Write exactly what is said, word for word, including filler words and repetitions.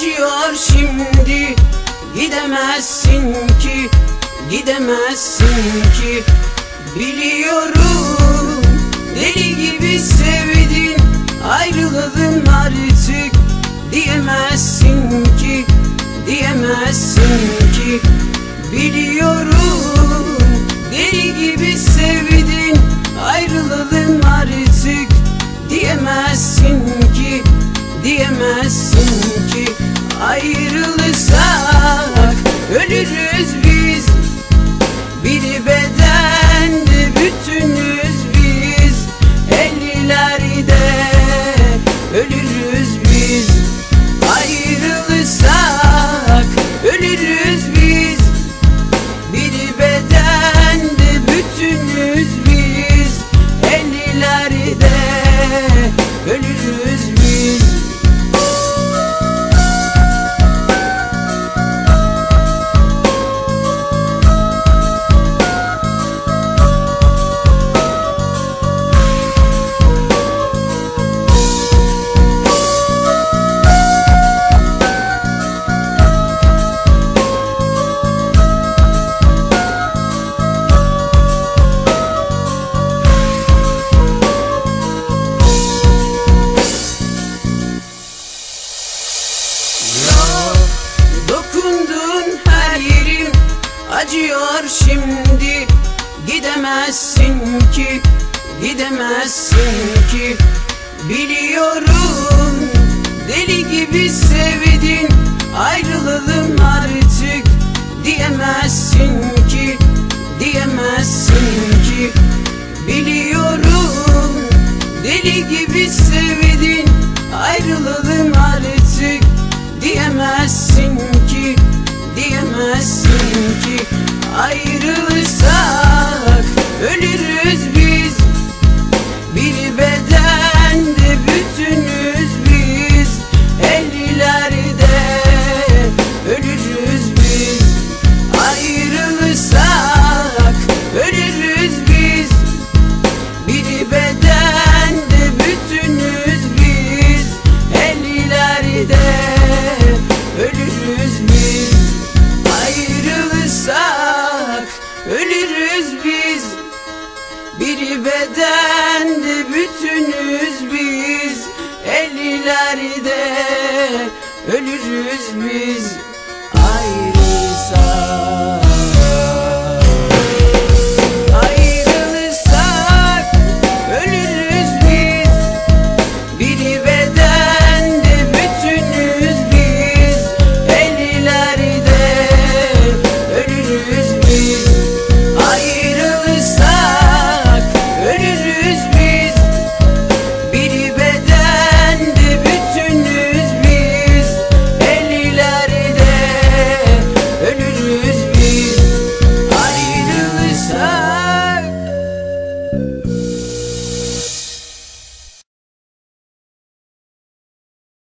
acıyor şimdi. Gidemezsin ki, gidemezsin ki. Biliyorum deli gibi sevdin, ayrılalım artık diyemezsin ki, diyemezsin ki. Biliyorum deli gibi sevdin, ayrılalım artık diyemezsin ki, diyemezsin ki. Ayrılırsak ölürüz biz, bir bedende bütünüz biz. Ellilerde ölürüz biz. Ayrılırsak ölürüz biz, bir bedende bütünüz biz. Ellilerde ölürüz biz. Dokundun her yerim acıyor şimdi. Gidemezsin ki, gidemezsin ki. Biliyorum deli gibi sevdin, ayrılalım artık diyemezsin ki, diyemezsin ki. Biliyorum deli gibi sevdin, ayrılalım artık diyemezsin ki, diyemezsin ki. Ayrılırsak ölürüz biz, bir bedende bütünüz biz. Ellilerde ölürüz biz. Ayrılırsak ölürüz biz, bir bedende bütünüz biz. Ellilerde ölürüz biz. Ayrılırsak ölürüz biz, bir bedende bütünüz biz. Ellilerde ölürüz biz. Ayrılırsak Ayrılırsak ölürüz biz, bir bedende bütünüz biz. Ellilerde ölürüz biz. Ayrılırsak ölürüz biz, bir bedende bütünüz biz. Ellilerde ölürüz biz. Ayrılırsak